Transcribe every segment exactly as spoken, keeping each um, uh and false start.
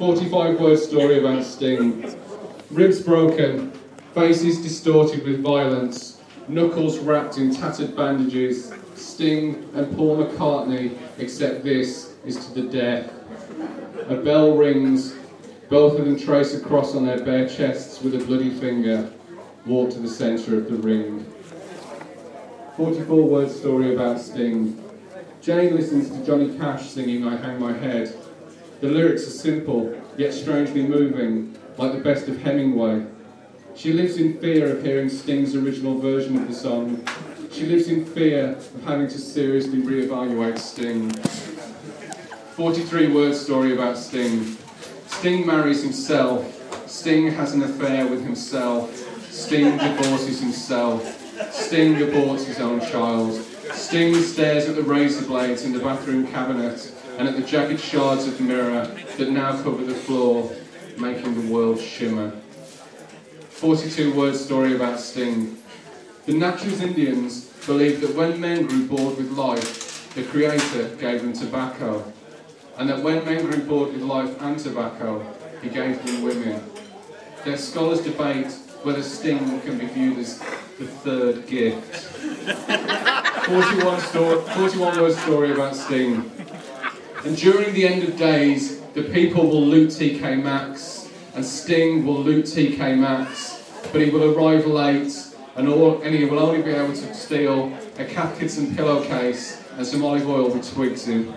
forty-five word story about Sting. Ribs broken, faces distorted with violence, knuckles wrapped in tattered bandages. Sting and Paul McCartney accept this is to the death. A bell rings, both of them trace a cross on their bare chests with a bloody finger, walk to the centre of the ring. forty-four word story about Sting. Jane listens to Johnny Cash singing I Hang My Head. The lyrics are simple, yet strangely moving, like the best of Hemingway. She lives in fear of hearing Sting's original version of the song. She lives in fear of having to seriously reevaluate Sting. forty-three word story about Sting. Sting marries himself. Sting has an affair with himself. Sting divorces himself. Sting aborts his own child. Sting stares at the razor blades in the bathroom cabinet and at the jagged shards of mirror that now cover the floor, making the world shimmer. forty-two word story about Sting. The Natchez Indians believed that when men grew bored with life, the Creator gave them tobacco, and that when men grew bored with life and tobacco, he gave them women. Their scholars debate whether Sting can be viewed as the third gift. forty-one, sto- forty-one word story about Sting. And during the end of days, the people will loot T K Maxx, and Sting will loot T K Maxx, but he will arrive late, and, all, and he will only be able to steal a Cath Kidston pillowcase and some olive oil with twigs in.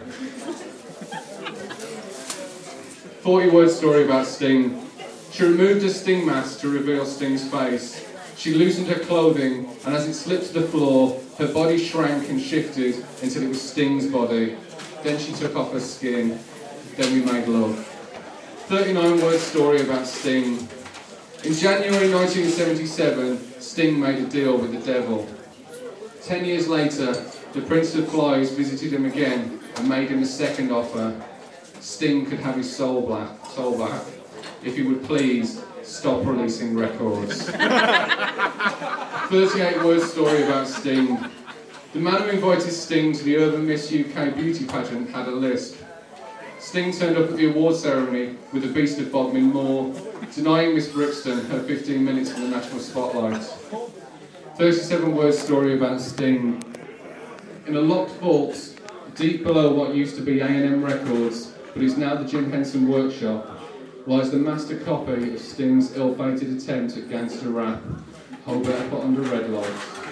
forty word story about Sting. She removed her Sting mask to reveal Sting's face. She loosened her clothing, and as it slipped to the floor, her body shrank and shifted until it was Sting's body. Then she took off her skin. Then we made love. thirty-nine word story about Sting. In January nineteen seventy-seven, Sting made a deal with the devil. Ten years later, the Prince of Flies visited him again and made him a second offer. Sting could have his soul back, soul back if he would please stop releasing records. thirty-eight word story about Sting. The man who invited Sting to the Urban Miss U K beauty pageant had a lisp. Sting turned up at the award ceremony with the beast of Bodmin Moor, denying Miss Brixton her fifteen minutes in the national spotlight. thirty-seven word story about Sting. In a locked vault, deep below what used to be A and M Records, but is now the Jim Henson Workshop, lies the master copy of Sting's ill-fated attempt at gangster rap. Hold it up under red lights.